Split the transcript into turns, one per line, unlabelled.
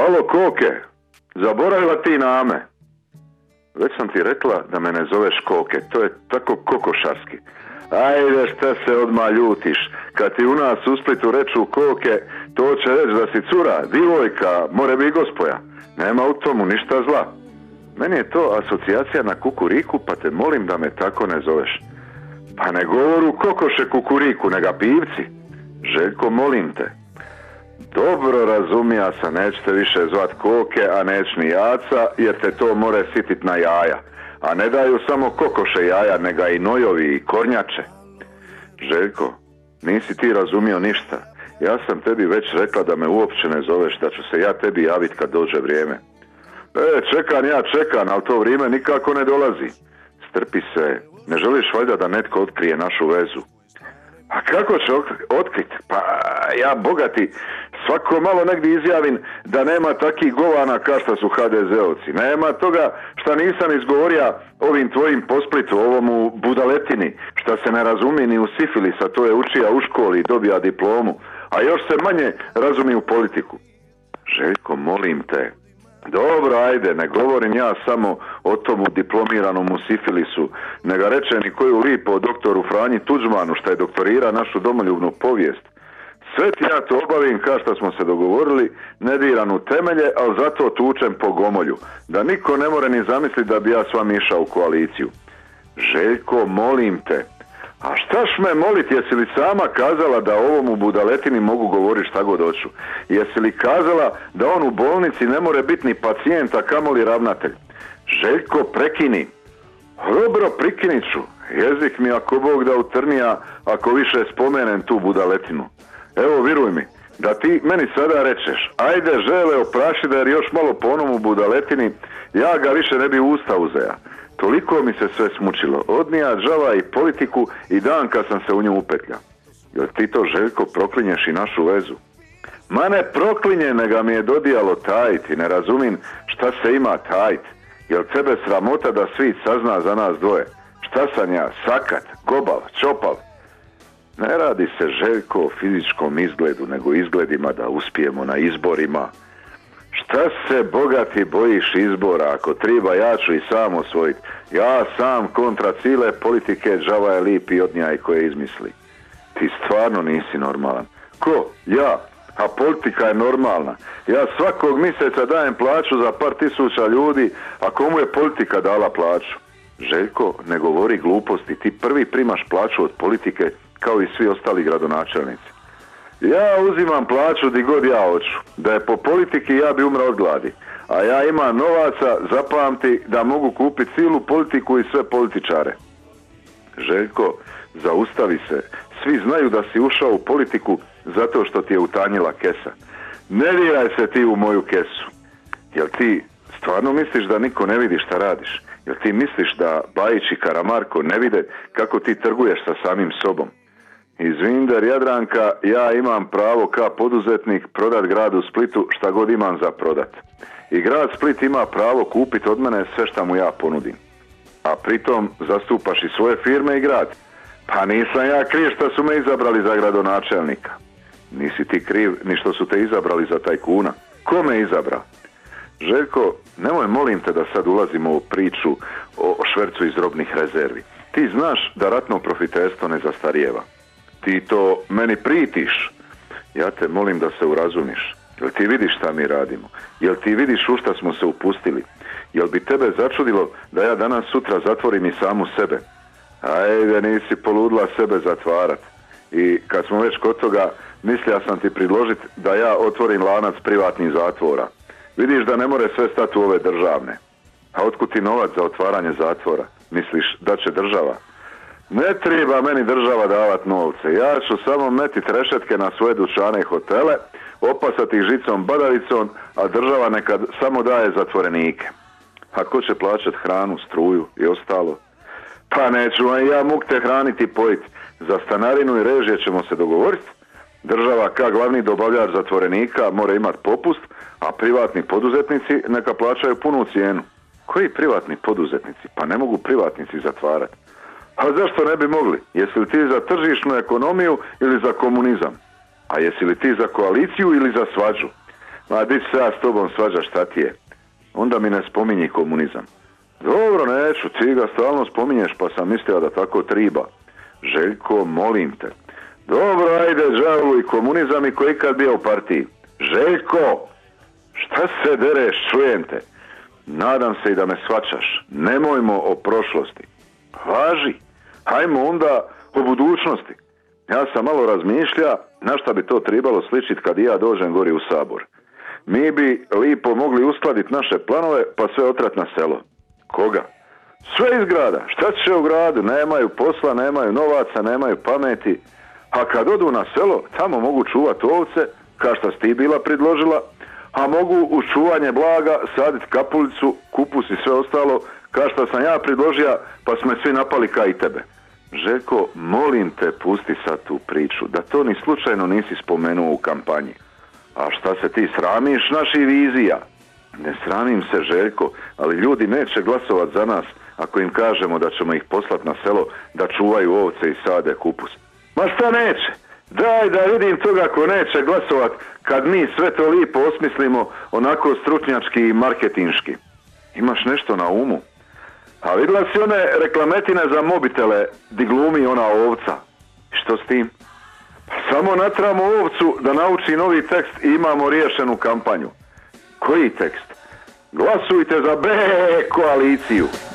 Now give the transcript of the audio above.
Alo, Koke, zaboravila ti na me. Već sam ti rekla da me ne zoveš Koke, to je tako kokošarski. Ajde, šta se odmah ljutiš? Kad ti u nas u Splitu reču Koke, to će reći da si cura, divojka, more bi gospoja. Nema u tomu ništa zla. Meni je to asocijacija na kukuriku, pa te molim da me tako ne zoveš. Pa ne govoru kokoše kukuriku, nega pivci. Željko, molim te. Dobro, razumija sam, nećete više zvat Koke, a neć ni jaca, jer te to more sitit na jaja. A ne daju samo kokoše jaja, nega i nojovi i kornjače. Željko, nisi ti razumio ništa. Ja sam tebi već rekla da me uopće ne zoveš, da ću se ja tebi javit kad dođe vrijeme. Čekam, ali to vrijeme nikako ne dolazi. Strpi se, ne želiš valjda da netko otkrije našu vezu? A kako će otkriti? Pa ja, bogati, svako malo negdje izjavim da nema takih govana kao što su HDZ-ovci. Nema toga šta nisam izgovorio ovim tvojim po Splitu, ovomu budaletini, šta se ne razumije ni u sifilisa, to je učija u školi i dobija diplomu, a još se manje razumije u politiku. Željko, molim te. Dobro, ajde, ne govorim ja samo o tomu diplomiranom u sifilisu, nego rečem i koju lipo o doktoru Franji Tuđmanu, što je doktorira našu domoljubnu povijest. Sve ti ja to obavim kao što smo se dogovorili, ne diran u temelje, ali zato tučem po gomolju, da niko ne more ni zamisliti da bi ja s vama išao u koaliciju. Željko, molim te. A štaš me molit, jesi li sama kazala da ovom u budaletini mogu govoriti šta god hoću? Jesi li kazala da on u bolnici ne more biti ni pacijent, a kamoli ravnatelj? Željko, prekini. Dobro, prekinit ću. Jezik mi ako Bog da utrnija ako više spomenem tu budaletinu. Evo, viruj mi, da ti meni sada rečeš, ajde žele opraši da jer još malo po onom u budaletini, ja ga više ne bi u usta uzeja. Toliko mi se sve smučilo, odnija džava i politiku i dan kad sam se u nju upetlja. Jel ti to, Željko, proklinješ i našu vezu? Ma ne proklinje, nega mi je dodijalo tajiti, ne razumim šta se ima tajit. Jel tebe sramota da svijet sazna za nas dvoje? Šta sam ja, sakat, gobav, čopav? Ne radi se, Željko, o fizičkom izgledu, nego izgledima da uspijemo na izborima. Šta se, bogati, bojiš izbora? Ako triba, ja ću i sam osvojit. Ja sam kontra cile politike džava je lipi odnjaj koje izmisli. Ti stvarno nisi normalan. Ko? Ja. A politika je normalna. Ja svakog mjeseca dajem plaću za par tisuća ljudi, a komu je politika dala plaću? Željko, ne govori gluposti. Ti prvi primaš plaću od politike kao i svi ostali gradonačelnici. Ja uzimam plaću di god ja hoću. Da je po politiki ja bi umro od gladi. A ja imam novaca, zapamti, da mogu kupiti cijelu politiku i sve političare. Željko, zaustavi se. Svi znaju da si ušao u politiku zato što ti je utanjila kesa. Ne diraj se ti u moju kesu. Jel ti stvarno misliš da niko ne vidi šta radiš? Jel ti misliš da Bajić i Karamarko ne vide kako ti trguješ sa samim sobom? Iz Vinder Jadranka ja imam pravo kao poduzetnik prodat gradu Splitu šta god imam za prodat. I grad Split ima pravo kupiti od mene sve šta mu ja ponudim. A pritom zastupaš i svoje firme i grad. Pa nisam ja kriv što su me izabrali za gradonačelnika. Nisi ti kriv ni što su te izabrali za tajkuna. Ko me izabrao? Željko, nemoj, molim te, da sad ulazimo u priču o švercu iz robnih rezervi. Ti znaš da ratno profiterstvo ne zastarijeva. Ti to meni pritiš. Ja te molim da se urazumiš. Jel ti vidiš šta mi radimo? Jel ti vidiš u šta smo se upustili? Jel bi tebe začudilo da ja danas sutra zatvorim i samu sebe? Ajde, nisi poludla sebe zatvarat. I kad smo već kod toga, mislio sam ti predložiti da ja otvorim lanac privatnih zatvora. Vidiš da ne more sve stati u ove državne. A otkud ti novac za otvaranje zatvora? Misliš da će država? Ne treba meni država davat novce. Ja ću samo metit rešetke na svoje dućane i hotele, opasati ih žicom badavicom, a država nekad samo daje zatvorenike. A ko će plaćat hranu, struju i ostalo? Pa neću ja muk te hraniti i pojiti. Za stanarinu i režije ćemo se dogovoriti. Država kao glavni dobavljač zatvorenika mora imati popust, a privatni poduzetnici neka plaćaju punu cijenu. Koji privatni poduzetnici? Pa ne mogu privatnici zatvarati. A zašto ne bi mogli? Jesi li ti za tržišnu ekonomiju ili za komunizam? A jesi li ti za koaliciju ili za svađu? Ma di se ja s tobom svađa, šta ti je? Onda mi ne spominji komunizam. Dobro, neću, ti ga stalno spominješ, pa sam mislio da tako triba. Željko, molim te. Dobro, ajde, đavlu i komunizam i koji kad bio u partiji. Željko, šta se dereš, čujem te. Nadam se i da me shvaćaš. Nemojmo o prošlosti. Važi. Hajmo onda o budućnosti. Ja sam malo razmišlja na šta bi to trebalo sličiti kad ja dođem gori u Sabor. Mi bi lipo mogli uskladiti naše planove pa sve otrat na selo. Koga? Sve iz grada. Šta će u gradu? Nemaju posla, nemaju novaca, nemaju pameti. A kad odu na selo, tamo mogu čuvati ovce, kao što si ti bila predložila, a mogu uz čuvanje blaga saditi kapulicu, kupus i sve ostalo, kao što sam ja predložio, pa smo svi napali kao i tebe. Željko, molim te, pusti sad tu priču, da to ni slučajno nisi spomenuo u kampanji. A šta se ti sramiš naših vizija? Ne sramim se, Željko, ali ljudi neće glasovat za nas ako im kažemo da ćemo ih poslati na selo da čuvaju ovce i sade kupus. Ma šta neće? Daj da vidim toga ko neće glasovat kad mi sve to lipo osmislimo onako stručnjački i marketinški. Imaš nešto na umu? A vidjela si one reklametine za mobitele di glumi ona ovca? Što s tim? Pa samo natramo ovcu da nauči novi tekst i imamo riješenu kampanju. Koji tekst? Glasujte za B koaliciju.